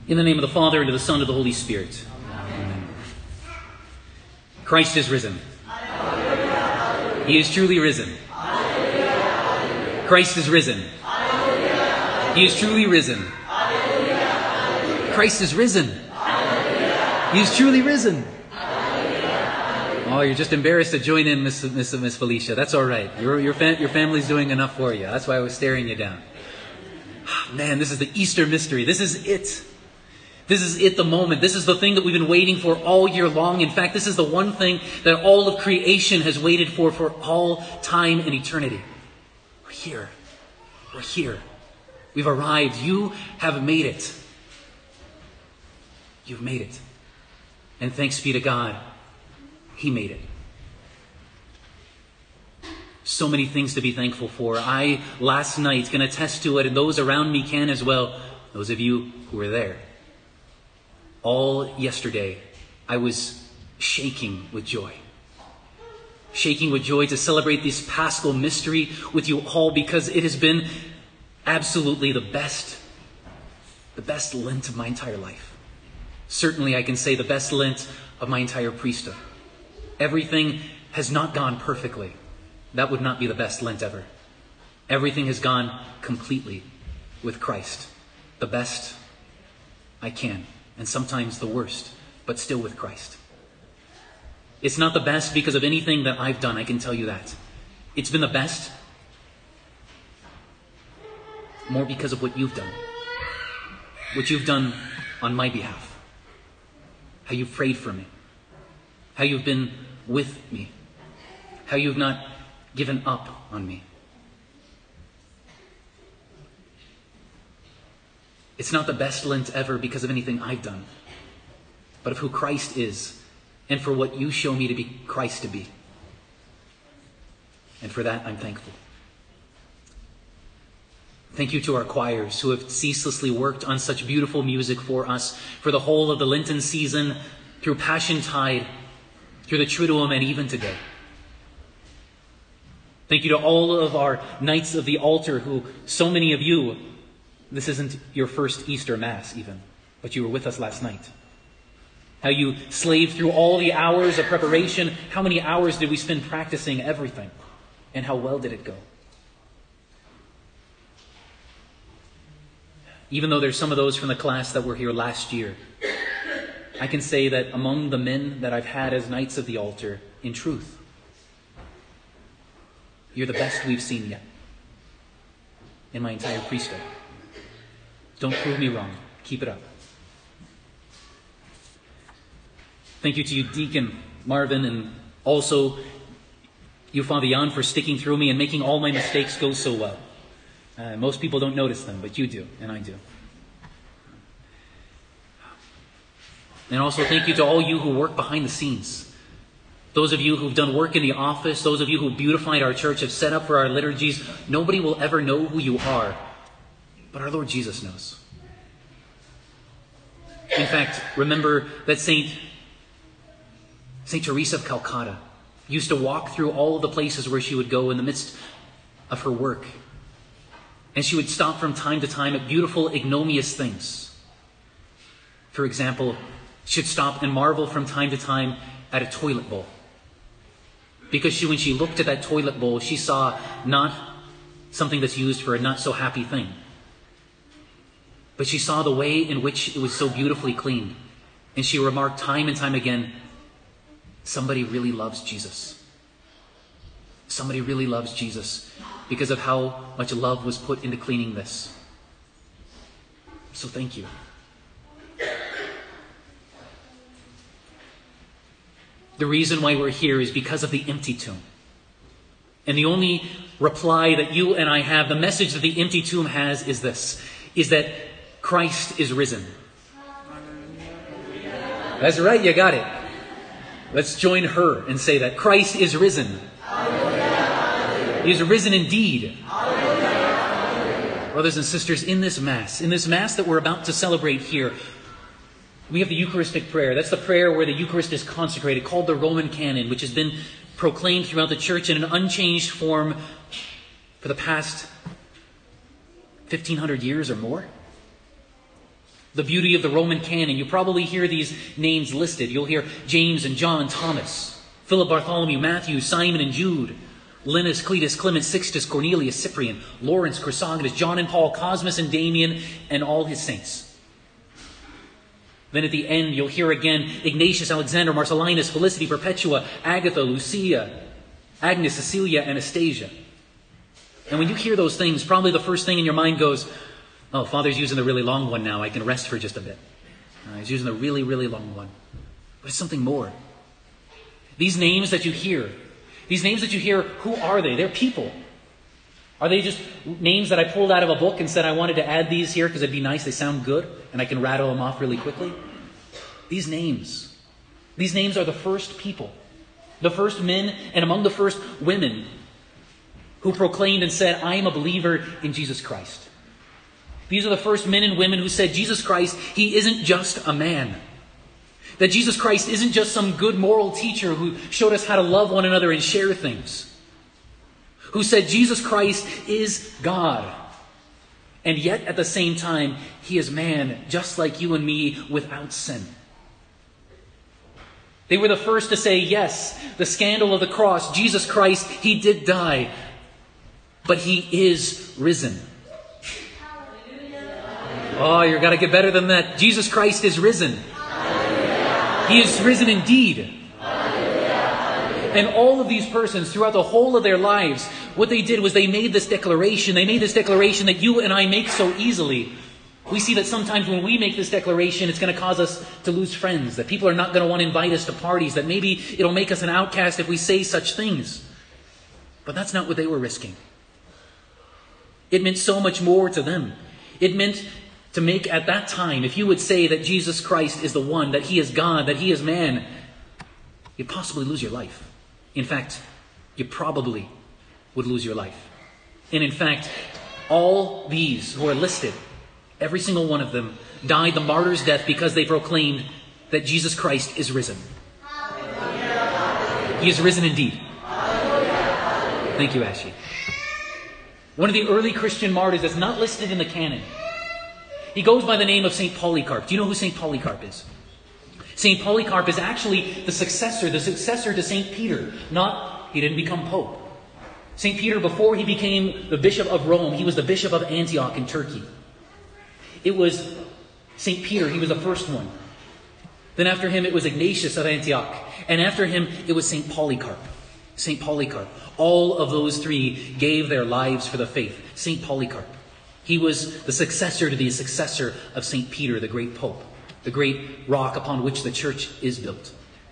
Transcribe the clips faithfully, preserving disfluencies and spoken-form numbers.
In the name of the Father, and of the Son, and of the Holy Spirit. Amen. Christ is risen. He is truly risen. Christ is risen. He is truly risen. Christ is risen. He is truly risen. Oh, you're just embarrassed to join in, Miss Miss Miss Felicia. That's all right. Your your fa- your family's doing enough for you. That's why I was staring you down. Man, this is the Easter mystery. This is it. This is it, the moment. This is the thing that we've been waiting for all year long. In fact, this is the one thing that all of creation has waited for for all time and eternity. We're here. We're here. We've arrived. You have made it. You've made it. And thanks be to God, He made it. So many things to be thankful for. I, last night, can attest to it, and those around me can as well. Those of you who were there. All yesterday, I was shaking with joy. Shaking with joy to celebrate this Paschal mystery with you all, because it has been absolutely the best, the best Lent of my entire life. Certainly I can say the best Lent of my entire priesthood. Everything has not gone perfectly. That would not be the best Lent ever. Everything has gone completely with Christ. The best I can. And sometimes the worst, but still with Christ. It's not the best because of anything that I've done, I can tell you that. It's been the best more because of what you've done. What you've done on my behalf. How you've prayed for me. How you've been with me. How you've not given up on me. It's not the best Lent ever because of anything I've done, but of who Christ is, and for what you show me to be Christ to be. And for that, I'm thankful. Thank you to our choirs who have ceaselessly worked on such beautiful music for us for the whole of the Lenten season, through Passion Tide, through the Triduum, and even today. Thank you to all of our Knights of the Altar who, so many of you, this isn't your first Easter Mass even, but you were with us last night. How you slaved through all the hours of preparation. How many hours did we spend practicing everything? And how well did it go? Even though there's some of those from the class that were here last year, I can say that among the men that I've had as Knights of the Altar, in truth, you're the best we've seen yet in my entire priesthood. Don't prove me wrong. Keep it up. Thank you to you, Deacon Marvin, and also you, Father Jan, for sticking through me and making all my mistakes go so well. Uh, most people don't notice them, but you do, and I do. And also thank you to all you who work behind the scenes. Those of you who've done work in the office, those of you who beautified our church, have set up for our liturgies. Nobody will ever know who you are, but our Lord Jesus knows. In fact, remember that Saint Saint Teresa of Calcutta used to walk through all of the places where she would go in the midst of her work. And she would stop from time to time at beautiful, ignominious things. For example, she'd stop and marvel from time to time at a toilet bowl. Because she, when she looked at that toilet bowl, she saw not something that's used for a not so happy thing, but she saw the way in which it was so beautifully cleaned. And she remarked time and time again, somebody really loves Jesus. Somebody really loves Jesus because of how much love was put into cleaning this. So thank you. The reason why we're here is because of the empty tomb. And the only reply that you and I have, the message that the empty tomb has is this, is that Christ is risen. That's right, you got it. Let's join her and say that. Christ is risen. He is risen indeed. Brothers and sisters, in this Mass, in this Mass that we're about to celebrate here, we have the Eucharistic prayer. That's the prayer where the Eucharist is consecrated, called the Roman Canon, which has been proclaimed throughout the Church in an unchanged form for the past fifteen hundred years or more. the beauty of the Roman canon. You probably hear these names listed. You'll hear James and John, Thomas, Philip, Bartholomew, Matthew, Simon and Jude, Linus, Cletus, Clement, Sixtus, Cornelius, Cyprian, Lawrence, Chrysogonus, John and Paul, Cosmas and Damian, and all his saints. Then at the end, you'll hear again Ignatius, Alexander, Marcellinus, Felicity, Perpetua, Agatha, Lucia, Agnes, Cecilia, Anastasia. And when you hear those things, probably the first thing in your mind goes, oh, Father's using the really long one now. I can rest for just a bit. Uh, he's using the really, really long one. But it's something more. These names that you hear, these names that you hear, who are they? They're people. Are they just names that I pulled out of a book and said I wanted to add these here because it'd be nice, they sound good, and I can rattle them off really quickly? These names, these names are the first people, the first men and among the first women who proclaimed and said, I am a believer in Jesus Christ. These are the first men and women who said, Jesus Christ, He isn't just a man. That Jesus Christ isn't just some good moral teacher who showed us how to love one another and share things. Who said Jesus Christ is God. And yet at the same time, He is man, just like you and me, without sin. They were the first to say, yes, the scandal of the cross, Jesus Christ, He did die, but He is risen. Oh, you've got to get better than that. Jesus Christ is risen. Hallelujah. He is risen indeed. Hallelujah. And all of these persons, throughout the whole of their lives, what they did was they made this declaration. They made this declaration that you and I make so easily. We see that sometimes when we make this declaration, it's going to cause us to lose friends. That people are not going to want to invite us to parties. That maybe it'll make us an outcast if we say such things. But that's not what they were risking. It meant so much more to them. It meant to make at that time, if you would say that Jesus Christ is the one, that He is God, that He is man, you'd possibly lose your life. In fact, you probably would lose your life. And in fact, all these who are listed, every single one of them, died the martyr's death because they proclaimed that Jesus Christ is risen. Hallelujah. He is risen indeed. Hallelujah. Thank you, Ashley. One of the early Christian martyrs that's not listed in the canon, he goes by the name of Saint Polycarp. Do you know who Saint Polycarp is? Saint Polycarp is actually the successor, the successor to Saint Peter. Not, he didn't become Pope. Saint Peter, before he became the Bishop of Rome, he was the Bishop of Antioch in Turkey. It was Saint Peter, he was the first one. Then after him, it was Ignatius of Antioch. And after him, it was Saint Polycarp. Saint Polycarp. All of those three gave their lives for the faith. Saint Polycarp. He was the successor to the successor of Saint Peter, the great Pope, the great rock upon which the church is built.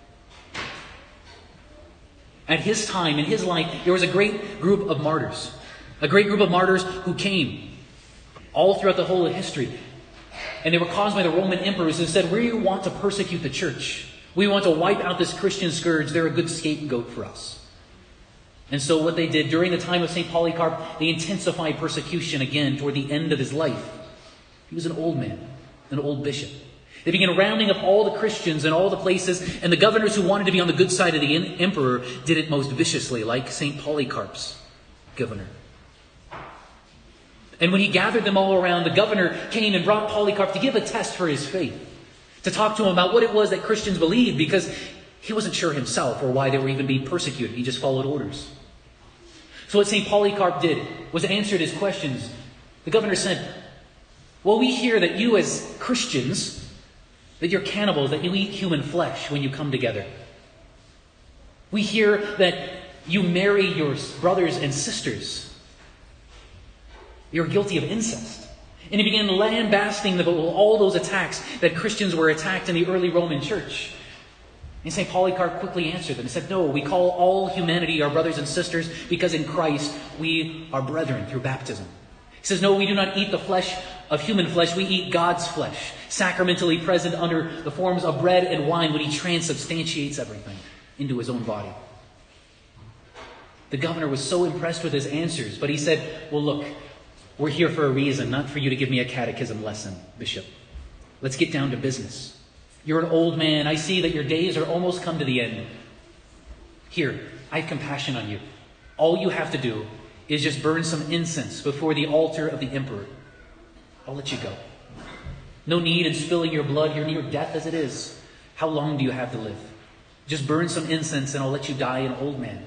At his time, in his life, there was a great group of martyrs. A great group of martyrs who came all throughout the whole of history. And they were caused by the Roman emperors who said, we want to persecute the church. We want to wipe out this Christian scourge. They're a good scapegoat for us. And so what they did during the time of Saint Polycarp, they intensified persecution again toward the end of his life. He was an old man, an old bishop. They began rounding up all the Christians in all the places, and the governors who wanted to be on the good side of the emperor did it most viciously, like Saint Polycarp's governor. And when he gathered them all around, the governor came and brought Polycarp to give a test for his faith, to talk to him about what it was that Christians believed, because he wasn't sure himself or why they were even being persecuted. He just followed orders. So what Saint Polycarp did was answered his questions. The governor said, well, we hear that you as Christians, that you're cannibals, that you eat human flesh when you come together. We hear that you marry your brothers and sisters. You're guilty of incest. And he began lambasting the, all those attacks that Christians were attacked in the early Roman church. And Saint Polycarp quickly answered them. He said, no, we call all humanity our brothers and sisters because in Christ we are brethren through baptism. He says, no, we do not eat the flesh of human flesh. We eat God's flesh, sacramentally present under the forms of bread and wine when he transubstantiates everything into his own body. The governor was so impressed with his answers, but he said, well, look, we're here for a reason, not for you to give me a catechism lesson, Bishop. Let's get down to business. You're an old man. I see that your days are almost come to the end. Here, I have compassion on you. All you have to do is just burn some incense before the altar of the emperor. I'll let you go. No need in spilling your blood. You're near death as it is. How long do you have to live? Just burn some incense and I'll let you die an old man.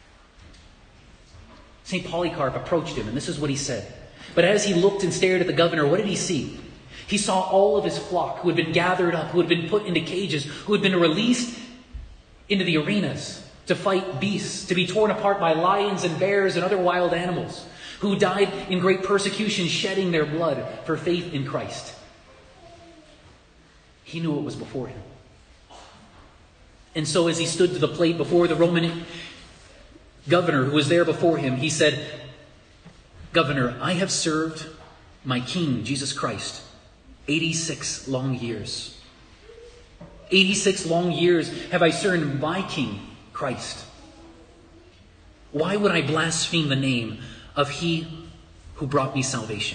Saint Polycarp approached him, and this is what he said. But as he looked and stared at the governor, what did he see? He saw all of his flock who had been gathered up, who had been put into cages, who had been released into the arenas to fight beasts, to be torn apart by lions and bears and other wild animals, who died in great persecution, shedding their blood for faith in Christ. He knew what was before him. And so as he stood to the plate before the Roman governor who was there before him, he said, "Governor, I have served my King, Jesus Christ, eighty-six long years. eighty-six long years have I served my King, Christ. Why would I blaspheme the name of He who brought me salvation?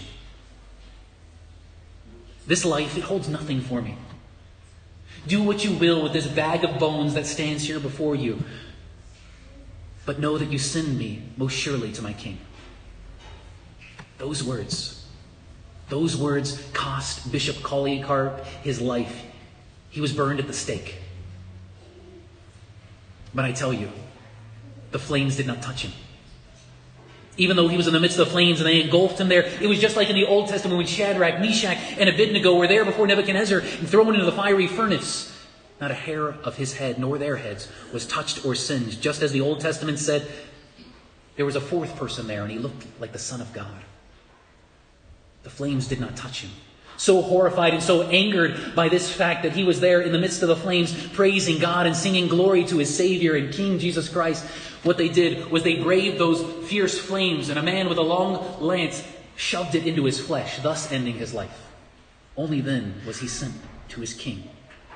This life, it holds nothing for me. Do what you will with this bag of bones that stands here before you. But know that you send me most surely to my King." Those words, those words cost Bishop Polycarp his life. He was burned at the stake. But I tell you, the flames did not touch him. Even though he was in the midst of the flames and they engulfed him there, it was just like in the Old Testament when Shadrach, Meshach, and Abednego were there before Nebuchadnezzar and thrown into the fiery furnace. Not a hair of his head, nor their heads, was touched or singed. Just as the Old Testament said, there was a fourth person there, and he looked like the Son of God. The flames did not touch him. So horrified and so angered by this fact that he was there in the midst of the flames, praising God and singing glory to his Savior and King Jesus Christ, what they did was they braved those fierce flames, and a man with a long lance shoved it into his flesh, thus ending his life. Only then was he sent to his King.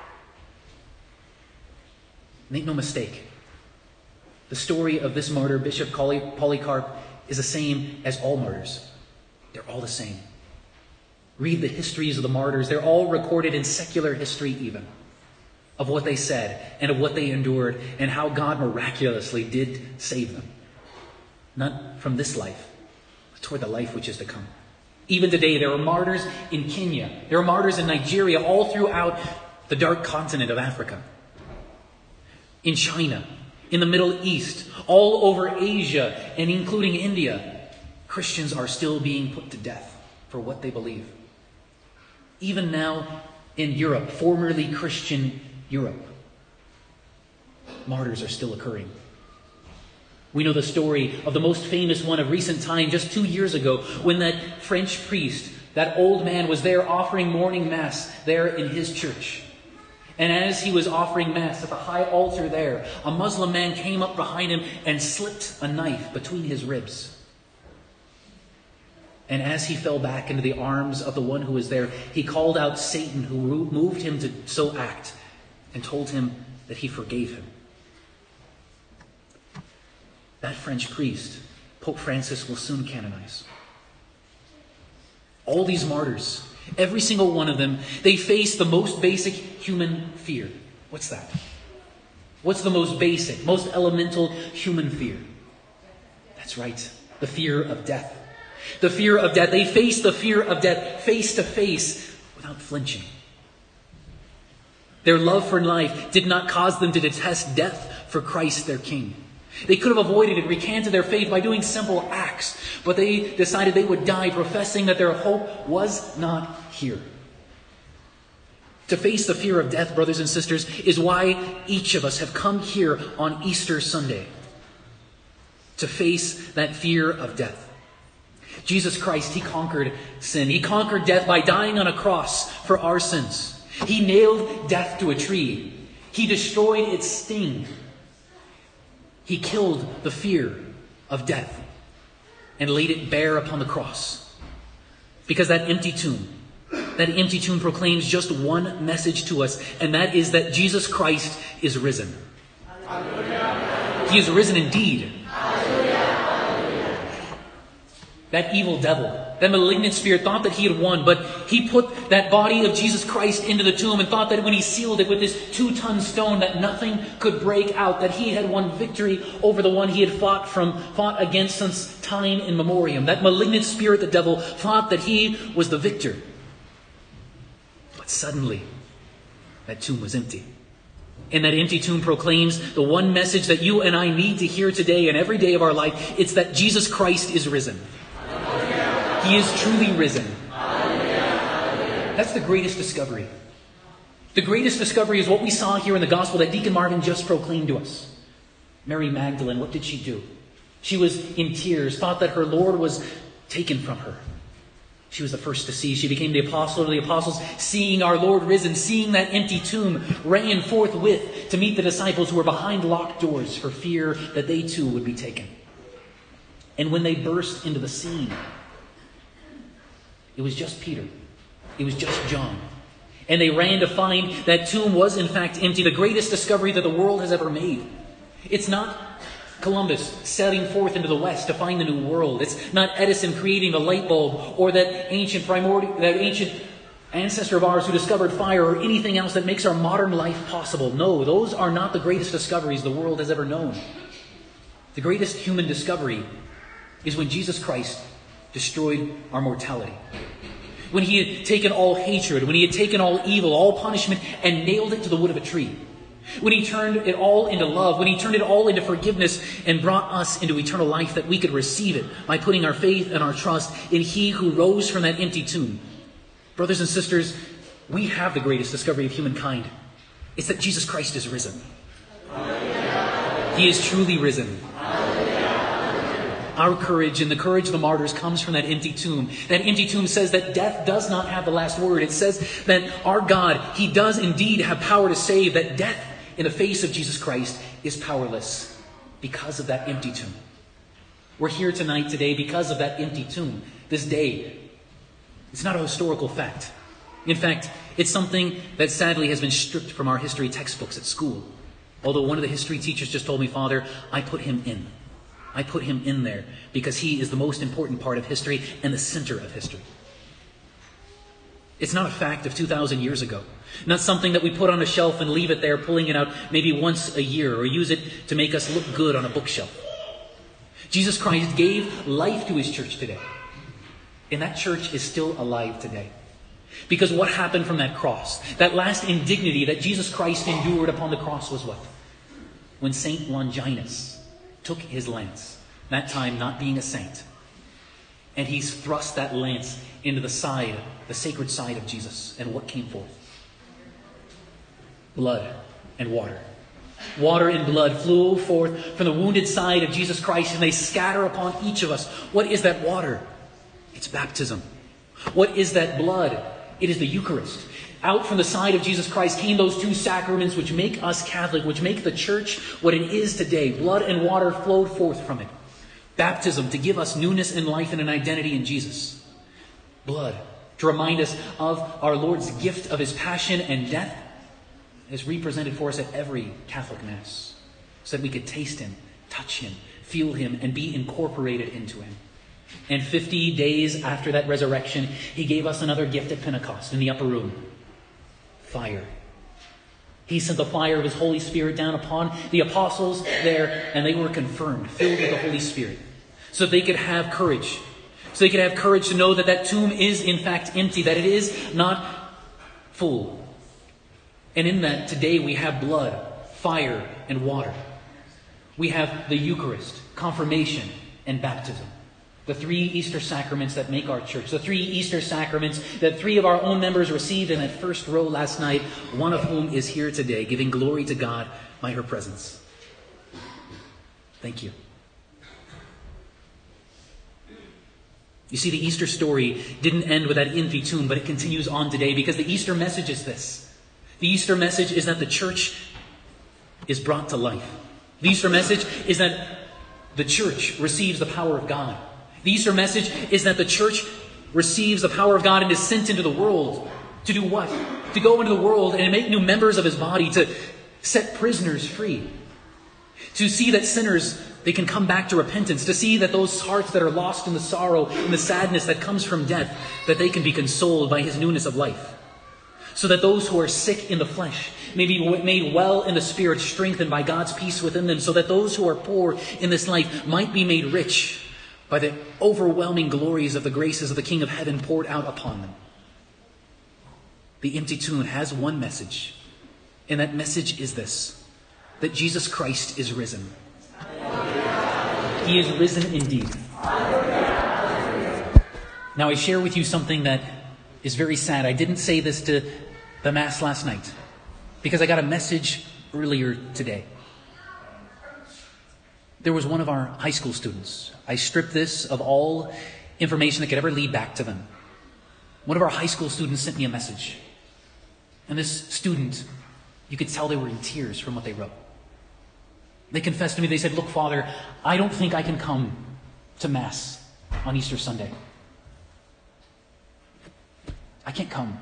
Make no mistake, the story of this martyr, Bishop Polycarp, is the same as all martyrs. They're all the same. Read the histories of the martyrs. They're all recorded in secular history even, of what they said and of what they endured and how God miraculously did save them. Not from this life, but toward the life which is to come. Even today, there are martyrs in Kenya. There are martyrs in Nigeria, all throughout the dark continent of Africa. In China, in the Middle East, all over Asia, and including India, Christians are still being put to death for what they believe. Even now in Europe, formerly Christian Europe, martyrs are still occurring. We know the story of the most famous one of recent time, just two years ago, when that French priest, that old man, was there offering morning mass there in his church. And as he was offering mass at the high altar there, a Muslim man came up behind him and slipped a knife between his ribs. And as he fell back into the arms of the one who was there, he called out Satan, who moved him to so act, and told him that he forgave him. That French priest, Pope Francis will soon canonize. All these martyrs, every single one of them, they face the most basic human fear. What's that? What's the most basic, most elemental human fear? That's right, the fear of death. The fear of death. They face the fear of death face to face without flinching. Their love for life did not cause them to detest death for Christ their King. They could have avoided it, recanted their faith by doing simple acts, but they decided they would die professing that their hope was not here. To face the fear of death, brothers and sisters, is why each of us have come here on Easter Sunday. To face that fear of death. Jesus Christ, He conquered sin. He conquered death by dying on a cross for our sins. He nailed death to a tree. He destroyed its sting. He killed the fear of death and laid it bare upon the cross. Because that empty tomb, that empty tomb proclaims just one message to us, and that is that Jesus Christ is risen. Hallelujah. He is risen indeed. That evil devil, that malignant spirit, thought that he had won, but he put that body of Jesus Christ into the tomb and thought that when he sealed it with this two-ton stone, that nothing could break out, that he had won victory over the one he had fought from, fought against since time immemorial. That malignant spirit, the devil, thought that he was the victor. But suddenly, that tomb was empty. And that empty tomb proclaims the one message that you and I need to hear today and every day of our life. It's that Jesus Christ is risen. He is truly risen. That's the greatest discovery. The greatest discovery is what we saw here in the gospel that Deacon Marvin just proclaimed to us. Mary Magdalene, what did she do? She was in tears, thought that her Lord was taken from her. She was the first to see. She became the apostle of the apostles, seeing our Lord risen, seeing that empty tomb, ran forthwith to meet the disciples who were behind locked doors for fear that they too would be taken. And when they burst into the scene, it was just Peter. It was just John. And they ran to find that tomb was in fact empty, the greatest discovery that the world has ever made. It's not Columbus setting forth into the West to find the new world. It's not Edison creating the light bulb or that ancient primordial, that ancient ancestor of ours who discovered fire or anything else that makes our modern life possible. No, those are not the greatest discoveries the world has ever known. The greatest human discovery is when Jesus Christ destroyed our mortality. When he had taken all hatred, when he had taken all evil, all punishment, and nailed it to the wood of a tree. When he turned it all into love, when he turned it all into forgiveness and brought us into eternal life that we could receive it by putting our faith and our trust in he who rose from that empty tomb. Brothers and sisters, we have the greatest discovery of humankind. It's that Jesus Christ is risen. He is truly risen. Our courage and the courage of the martyrs comes from that empty tomb. That empty tomb says that death does not have the last word. It says that our God, he does indeed have power to save, that death in the face of Jesus Christ is powerless because of that empty tomb. We're here tonight, today, because of that empty tomb. This day, it's not a historical fact. In fact, it's something that sadly has been stripped from our history textbooks at school. Although one of the history teachers just told me, Father, I put him in. I put him in there because he is the most important part of history and the center of history. It's not a fact of two thousand years ago. Not something that we put on a shelf and leave it there, pulling it out maybe once a year or use it to make us look good on a bookshelf. Jesus Christ gave life to his church today. And that church is still alive today. Because what happened from that cross, that last indignity that Jesus Christ endured upon the cross was what? When Saint Longinus took his lance, that time not being a saint, and he's thrust that lance into the side, the sacred side of Jesus. And what came forth? Blood and water. Water and blood flew forth from the wounded side of Jesus Christ, and they scatter upon each of us. What is that water? It's baptism. What is that blood? It is the Eucharist. Out from the side of Jesus Christ came those two sacraments which make us Catholic, which make the church what it is today. Blood and water flowed forth from it. Baptism to give us newness in life and an identity in Jesus. Blood to remind us of our Lord's gift of his passion and death is represented for us at every Catholic Mass, so that we could taste him, touch him, feel him, and be incorporated into him. And fifty days after that resurrection, he gave us another gift at Pentecost in the upper room. Fire. He sent the fire of his Holy Spirit down upon the apostles there, and they were confirmed, filled with the Holy Spirit, so that they could have courage. So they could have courage to know that that tomb is in fact empty, that it is not full. And in that, today we have blood, fire, and water. We have the Eucharist, confirmation, and baptism. The three Easter sacraments that make our church. The three Easter sacraments that three of our own members received in that first row last night, one of whom is here today, giving glory to God by her presence. Thank you. You see, the Easter story didn't end with that empty tomb, but it continues on today, because the Easter message is this. The Easter message is that the church is brought to life. The Easter message is that the church receives the power of God. The Easter message is that the church receives the power of God and is sent into the world. To do what? To go into the world and make new members of his body, to set prisoners free. To see that sinners, they can come back to repentance. To see that those hearts that are lost in the sorrow and the sadness that comes from death, that they can be consoled by his newness of life. So that those who are sick in the flesh may be made well in the spirit, strengthened by God's peace within them. So that those who are poor in this life might be made rich by the overwhelming glories of the graces of the King of Heaven poured out upon them. the empty tomb has one message. And that message is this: that Jesus Christ is risen. He is risen indeed. Now I share with you something that is very sad. I didn't say this to the Mass last night because I got a message earlier today. There was one of our high school students. I stripped this of all information that could ever lead back to them. One of our high school students sent me a message. And this student, you could tell they were in tears from what they wrote. They confessed to me, they said, "Look, Father, I don't think I can come to Mass on Easter Sunday. I can't come.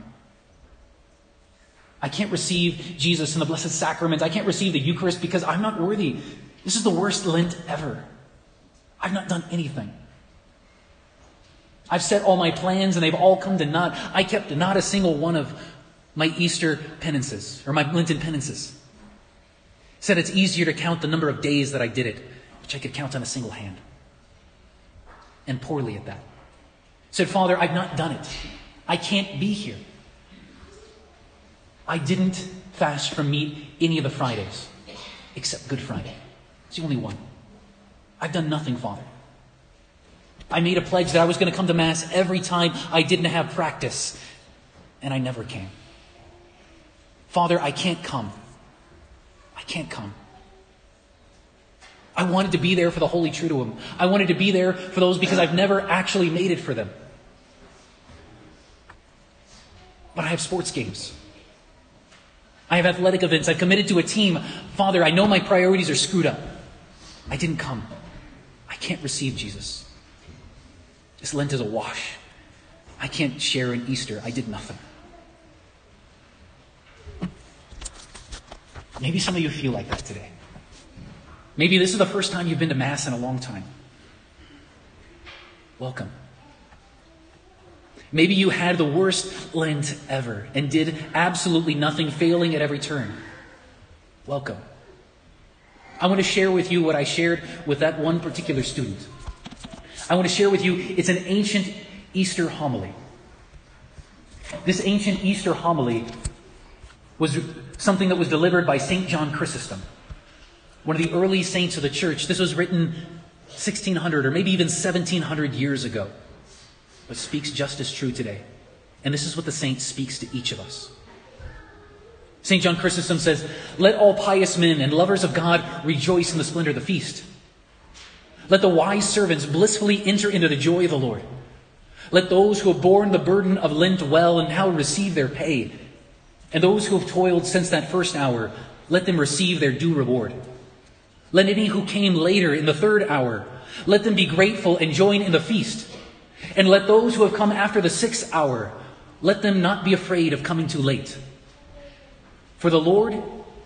I can't receive Jesus in the Blessed Sacrament. I can't receive the Eucharist because I'm not worthy. This is the worst Lent ever. I've not done anything. I've set all my plans and they've all come to naught. I kept not a single one of my Easter penances, or my Lenten penances." Said it's easier to count the number of days that I did it, which I could count on a single hand. And poorly at that. Said, "Father, I've not done it. I can't be here. I didn't fast from meat any of the Fridays, except Good Friday. It's the only one. I've done nothing, Father. I made a pledge that I was going to come to Mass every time I didn't have practice, and I never came. Father, I can't come. I can't come. I wanted to be there for the Holy Triduum. I wanted to be there for those because I've never actually made it for them. But I have sports games. I have athletic events. I've committed to a team. Father, I know my priorities are screwed up. I didn't come. I can't receive Jesus. This Lent is a wash. I can't share in Easter. I did nothing." Maybe some of you feel like that today. Maybe this is the first time you've been to Mass in a long time. Welcome. Maybe you had the worst Lent ever and did absolutely nothing, failing at every turn. Welcome. I want to share with you what I shared with that one particular student. I want to share with you, it's an ancient Easter homily. This ancient Easter homily was something that was delivered by Saint John Chrysostom, one of the early saints of the church. This was written sixteen hundred or maybe even seventeen hundred years ago, but speaks just as true today. And this is what the saint speaks to each of us. Saint John Chrysostom says, "Let all pious men and lovers of God rejoice in the splendor of the feast. Let the wise servants blissfully enter into the joy of the Lord. Let those who have borne the burden of Lent well and now receive their pay. And those who have toiled since that first hour, let them receive their due reward. Let any who came later in the third hour, let them be grateful and join in the feast. And let those who have come after the sixth hour, let them not be afraid of coming too late. For the Lord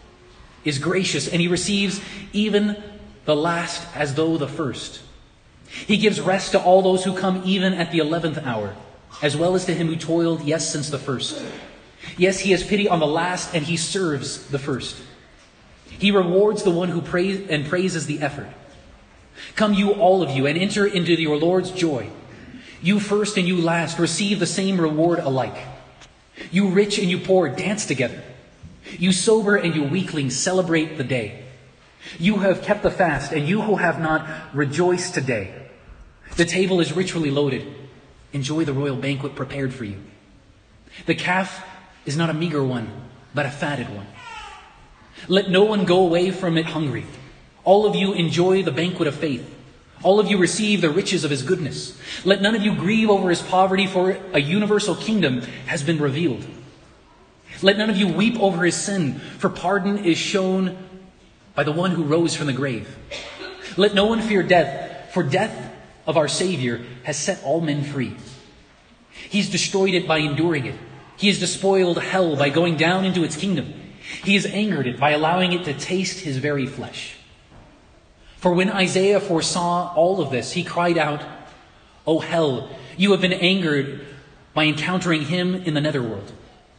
is gracious, and he receives even the last as though the first. He gives rest to all those who come even at the eleventh hour, as well as to him who toiled, yes, since the first. Yes, he has pity on the last, and he serves the first. He rewards the one who prays and praises the effort. Come you, all of you, and enter into your Lord's joy. You first and you last receive the same reward alike. You rich and you poor dance together. You sober and you weakling celebrate the day. You have kept the fast, and you who have not, rejoice today. The table is ritually loaded. Enjoy the royal banquet prepared for you. The calf is not a meager one, but a fatted one. Let no one go away from it hungry. All of you enjoy the banquet of faith. All of you receive the riches of his goodness. Let none of you grieve over his poverty, for a universal kingdom has been revealed. Let none of you weep over his sin, for pardon is shown by the one who rose from the grave. Let no one fear death, for death of our Savior has set all men free. He's destroyed it by enduring it. He has despoiled hell by going down into its kingdom. He has angered it by allowing it to taste his very flesh. For when Isaiah foresaw all of this, he cried out, O hell, you have been angered by encountering him in the netherworld.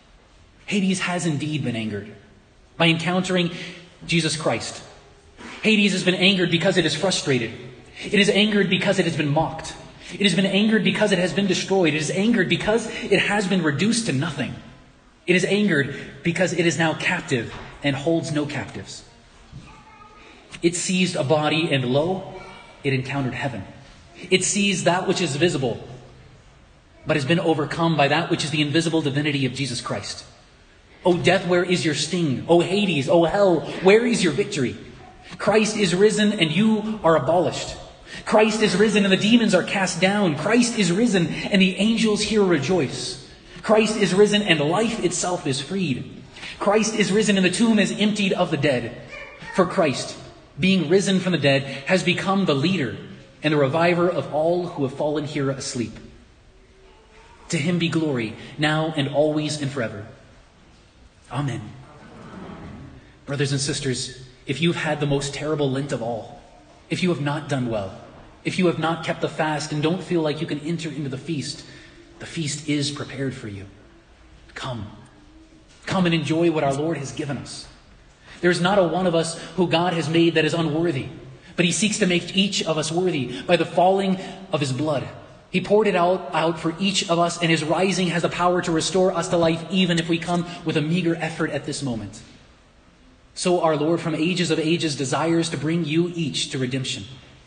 Hades has indeed been angered by encountering Jesus Christ. Hades has been angered because it is frustrated. It is angered because it has been mocked. It has been angered because it has been destroyed. It is angered because it has been reduced to nothing. It is angered because it is now captive and holds no captives. It seized a body, and lo, it encountered heaven. It sees that which is visible, but has been overcome by that which is the invisible divinity of Jesus Christ. O death, where is your sting? O Hades, O hell, where is your victory? Christ is risen and you are abolished. Christ is risen and the demons are cast down. Christ is risen and the angels here rejoice. Christ is risen and life itself is freed. Christ is risen and the tomb is emptied of the dead. For Christ, being risen from the dead, has become the leader and the reviver of all who have fallen here asleep. To him be glory, now and always and forever. Amen. Brothers and sisters, if you've had the most terrible Lent of all, if you have not done well, if you have not kept the fast and don't feel like you can enter into the feast, the feast is prepared for you. Come. Come and enjoy what our Lord has given us. There's not a one of us who God has made that is unworthy, but he seeks to make each of us worthy by the falling of his blood. He poured it out, out for each of us, and his rising has the power to restore us to life even if we come with a meager effort at this moment. So our Lord from ages of ages desires to bring you each to redemption.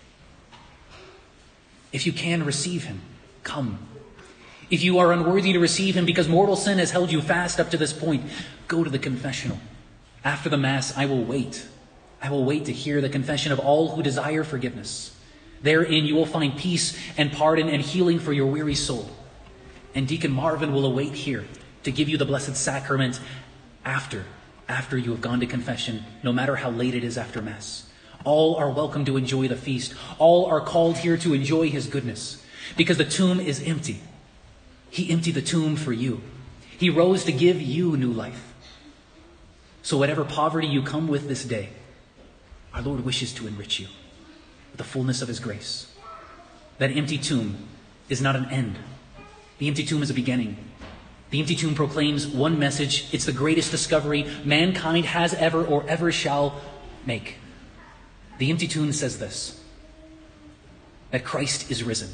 If you can receive him, come. If you are unworthy to receive him because mortal sin has held you fast up to this point, go to the confessional. After the Mass, I will wait. I will wait to hear the confession of all who desire forgiveness. Therein you will find peace and pardon and healing for your weary soul. And Deacon Marvin will await here to give you the Blessed Sacrament after, after you have gone to confession, no matter how late it is after Mass. All are welcome to enjoy the feast. All are called here to enjoy his goodness, because the tomb is empty. He emptied the tomb for you. He rose to give you new life. So whatever poverty you come with this day, our Lord wishes to enrich you with the fullness of his grace. That empty tomb is not an end. The empty tomb is a beginning. The empty tomb proclaims one message. It's the greatest discovery mankind has ever or ever shall make. The empty tomb says this: that Christ is risen.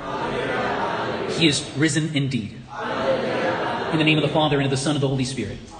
He is risen indeed. In the name of the Father, and of the Son, and of the Holy Spirit.